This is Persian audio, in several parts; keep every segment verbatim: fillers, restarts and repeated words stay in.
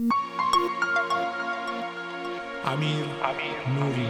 امیر نوری.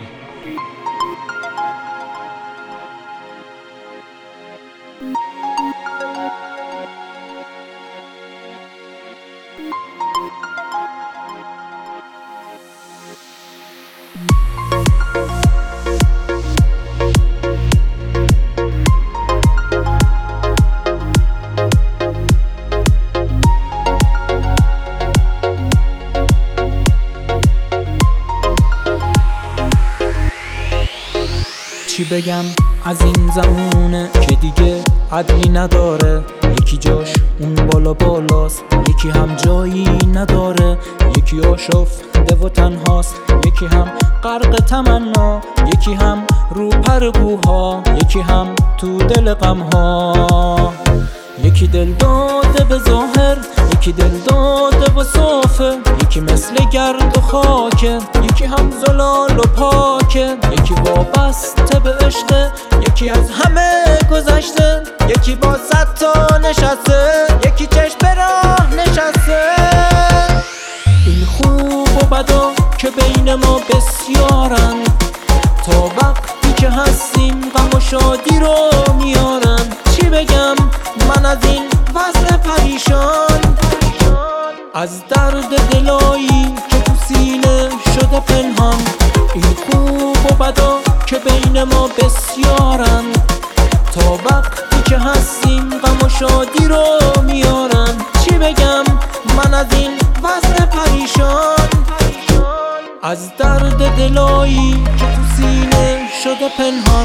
چی بگم از این زمونه که دیگه عدلی نداره، یکی جاش اون بالا بالاست، یکی هم جایی نداره، یکی آشفته و تنهاست، یکی هم غرق تمنا، یکی هم رو پرگوها، یکی هم تو دل غمها. یکی دل داده به ظاهر، یکی دل داده و صافه، یکی مثل گرد و خاکه، یکی هم زلال و پاکه، یکی وابسته به عشقه، یکی از همه گذشته، یکی با صد تا نشسته، یکی چشم به راه نشسته. این خوب و بدا که بین ما بسیارن، تا وقتی که هستیم غم و شادی رو میارن. چی بگم من از این وضع پریشان، از درد دلایی که تو سینه شده پنهان. این خوب و بدا که بین ما بسیارن، تا وقتی که هستیم غم و شادی رو میارن. چی بگم من از این وضع پریشان، از درد دلایی که تو سینه شده پنهان.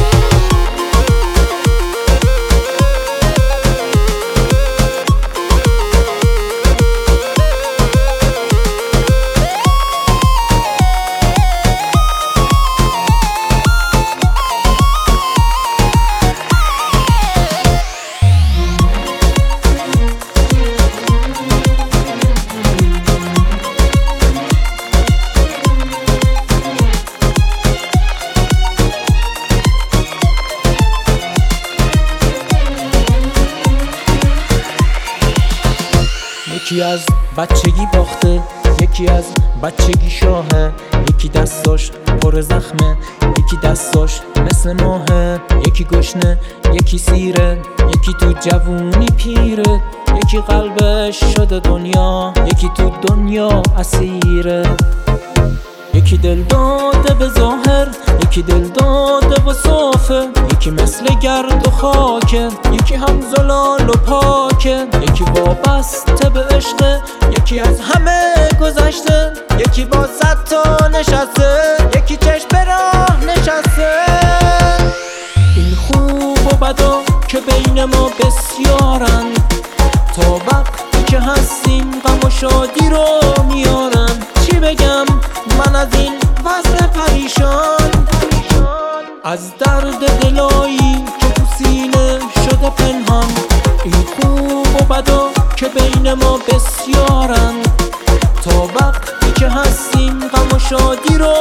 یکی از بچگی باخته، یکی از بچگی شاهه، یکی دستاش پر زخمه، یکی دستاش مثل ماهه، یکی گشنه، یکی سیره، یکی تو جوونی پیره، یکی قلبش شده دنیا، یکی تو دنیا اسیره. یکی دل داده به ظاهر، یکی دل داده و صافه، یکی مثل گرد و خاکه، یکی هم زلال و پاکه، یکی وابسته به عشقه، یکی از همه گذشته، یکی با صد تا نشسته، یکی چشم به راه نشسته. این خوب و بدا که بین ما بسیارن، تا وقتی که هستیم غم و شادی رو میارن. چی بگم من از این وضع پریشان، از درد دلایی که تو سینه شده پنهان. این خوب و بدا که بین ما بسیارن، تا وقتی که هستیم غم و شادی رو